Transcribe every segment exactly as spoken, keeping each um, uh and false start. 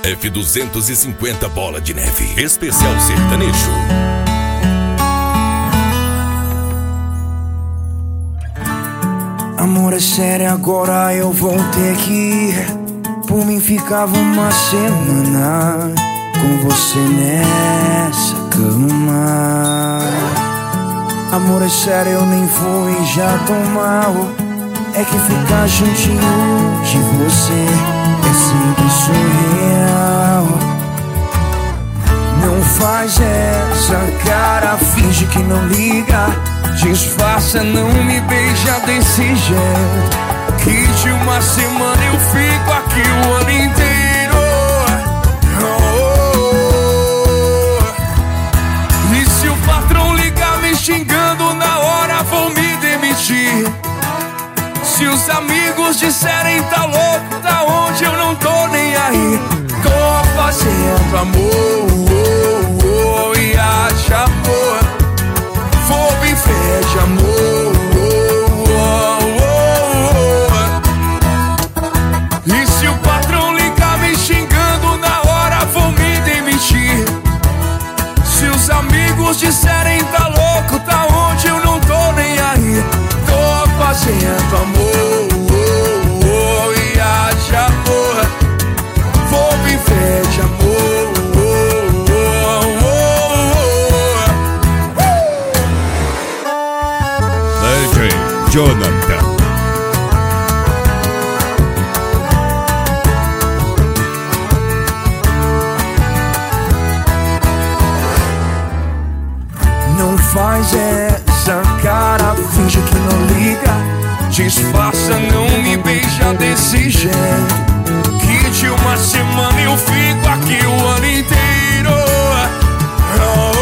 F duzentos e cinquenta Bola de Neve, especial sertanejo. Amor, é sério, agora eu vou ter que ir. Por mim ficava uma semana com você nessa cama. Amor, é sério, eu nem fui já tão mal. É que ficar juntinho de você é sempre surreal. Não faz essa cara, finge que não liga. Disfarça, não me beija desse jeito, que de uma semana eu fico aqui o ano inteiro. Oh, oh. E se o patrão ligar me xingando, na hora vou me demitir. Se os amigos disserem tá louco, tá onde eu não tô nem aí. Tô fazendo amor, oh, oh, oh, e acha amor. Vou viver de amor, oh, oh, oh, oh. E se o patrão ligar me xingando, na hora vou me demitir. Se os amigos disserem tá louco, tá onde eu não tô nem aí. Tô fazendo amor, oh, oh, e acha amor. Vou viver de amor, oh, oh, oh, oh. D J Jonathan. Não faz essa cara, finge que não liga. Disfarça, não me beija desse jeito, que de uma semana eu fico aqui o ano inteiro. Oh,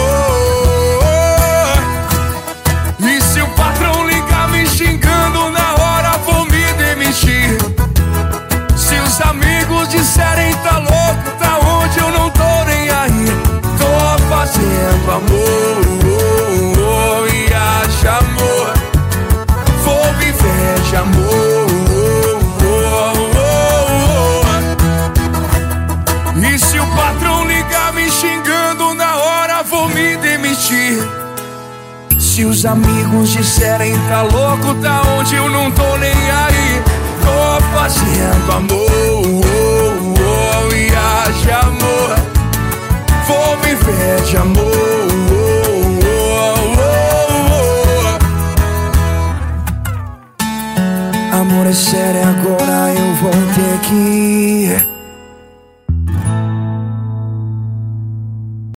oh, oh. E se o patrão ligar me xingando, na hora vou me demitir. Se os amigos disserem tá louco, tá onde eu não tô nem aí. Tô fazendo amor, oh, oh, e acha amor. Vou viver de amor, oh, oh, oh. E se o patrão ligar me xingando, na hora vou me demitir. Se os amigos disserem tá louco, tá onde eu não tô nem aí. Tô fazendo amor,